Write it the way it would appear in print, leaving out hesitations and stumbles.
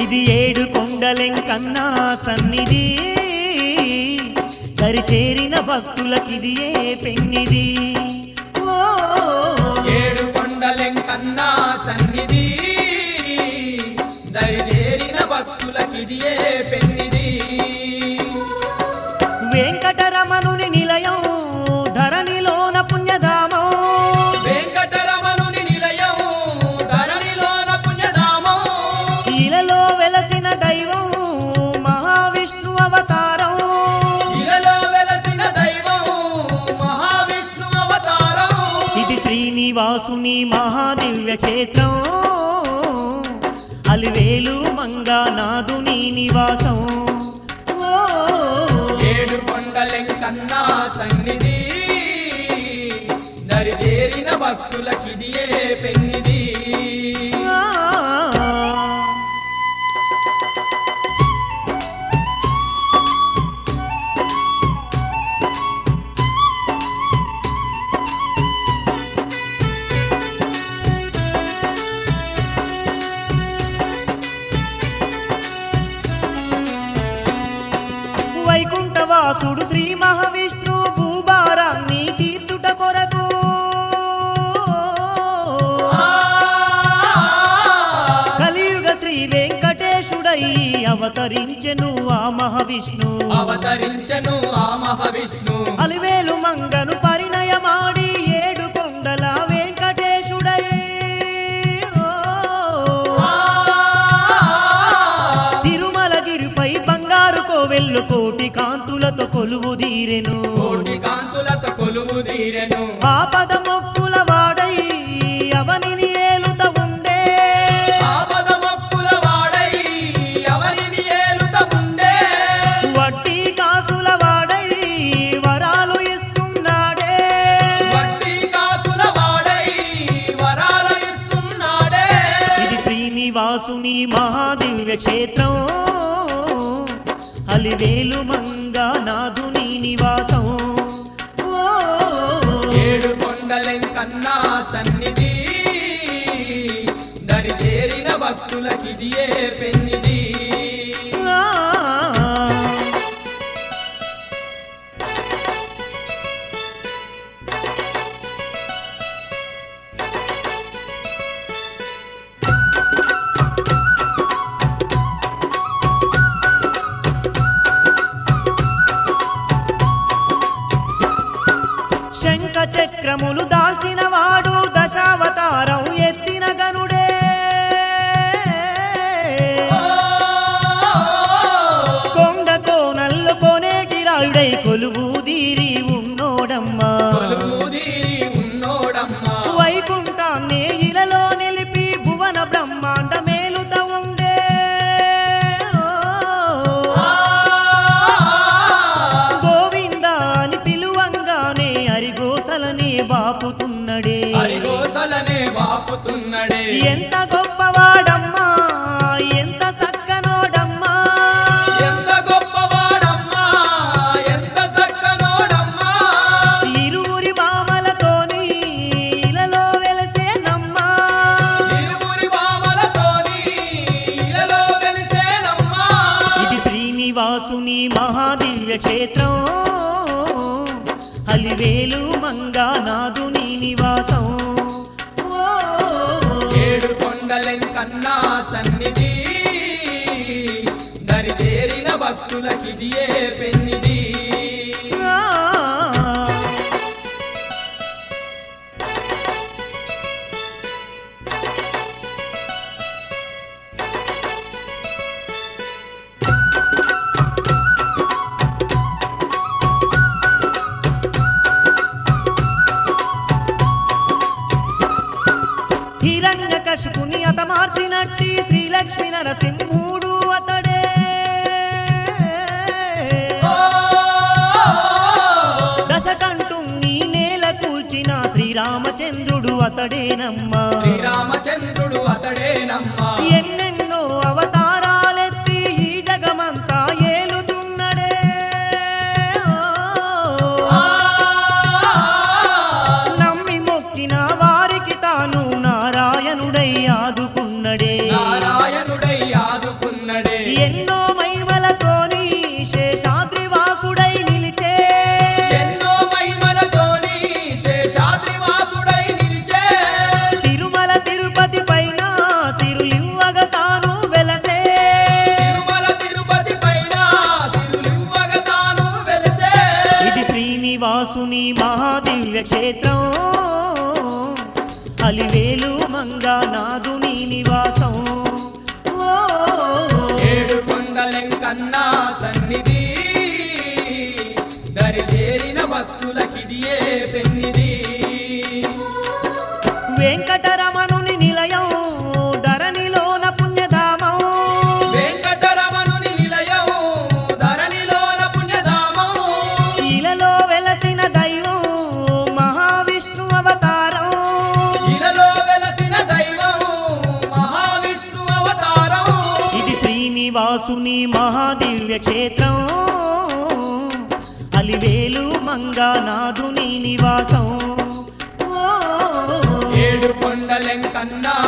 ఇది ఏడు కొండలెంకన్నా సన్నిధి దరిచేరిన భక్తులకిది ఏ పెన్నిది ఏడు కొండలెంకన్నా సన్నిధి దరిచేరిన భక్తులకిది ఏ పెన్నిది వెంకటరమణుని నిలయం ధరణిలోన పుణ్యధామం వెంకటరమణుని నిలయం ధరణిలోన పుణ్యధామం ఇలలో వెలసిన దైవం మహావిష్ణు అవతారం ఇలలో వెలసిన దైవం మహావిష్ణు అవతారం ఇది శ్రీనివాసుని మహాదివ్య క్షేత్రం అలివేలు మంగానాథుని నివాసం ఏడు కొండలెంకన్నా సన్నిధి దరిచేరిన భక్తులకిది ఏ పెన్నిది వైకుంఠవాసుడు శ్రీ మహావిష్ణు భూభారాన్ని తీర్చుట కొరకు కలియుగ శ్రీ వెంకటేశుడై అవతరించెను ఆ మహావిష్ణు అలివేలు మంగను పరిణయమాడి ఏడు కొండల వెంకటేశుడై తిరుమలగిరిపై బంగారు కోవెల్లు కోటి కాంతులతో కొలువుదీరెను ఆపద మొక్కుల వాడై అవనిని ఏలుత ఉండే వడ్డీ కాసుల వాడై వరాలు ఇస్తున్నాడే ఇది శ్రీనివాసుని మహాదివ్య క్షేత్రం అలివేలు మంగానాథుని నివాసం ఏడు కొండలెంకన్నా సన్నిధి దరిచేరిన భక్తులకిది ఏ పెన్నిది శంఖ చక్రములు దాల్చిన వాడు దశావతారం ఎత్తిన గనుడే కొండ కోనల్లు కొనేటి రాయుడై కొలువుదీరి ఉన్నోడమ్మా వైకుంఠాన్ని ఇలలో నిలిపి భువన బ్రహ్మాండ మేలుత ఉండే గోవింద అని పిలువంగానే అరిగోసలనే బాపుతున్నడే ఎంత గొప్పవాడమ్మా ఎంత సక్కనోడమ్మా ఇరువురి బామలతోని ఇలలో వెలసేనమ్మా ఇది శ్రీనివాసుని మహాదివ్య క్షేత్రం అలివేలు మంగానాథుని నివాసం ఏడు కొండలెంకన్నా సన్నిధి దరిచేరిన భక్తులకిది ఏ పెన్నిది హిరణ్యకశిపుని అతమార్చినట్టి శ్రీలక్ష్మి నరసింహుడు అతడే దశకంఠుని నేల కూల్చిన శ్రీరామచంద్రుడు అతడేనమ్మా ఎన్నెన్నో అవతారాలెత్తి ఈ జగమంతా ఏలుతున్నడే నమ్మి మొక్కిన వారికి తాను నారాయణుడై ఆదుకున్నడే వాసుని మహాదివ్య క్షేత్రం అలివేలు మంగానాథుని నివాసం ఓ ఏడు కొండలెంకన్నా సన్నిధి దరి చేరిన భక్తులకిదియే పెన్నిది వెంకటరమణుని నిలయం ధరణిలోన పుణ్యధామం వెంకటరమణుని నిలయం ధరణిలోన పుణ్యధామం ఇలలో వెలసిన దైవం మహావిష్ణు అవతారం ఇలలో వెలసిన దైవం మహావిష్ణు అవతారం ఇది శ్రీనివాసుని మహాదివ్య క్షేత్రం అలివేలు మంగానాథుని నివాసం ఓ ఏడు కొండలెంకన్నా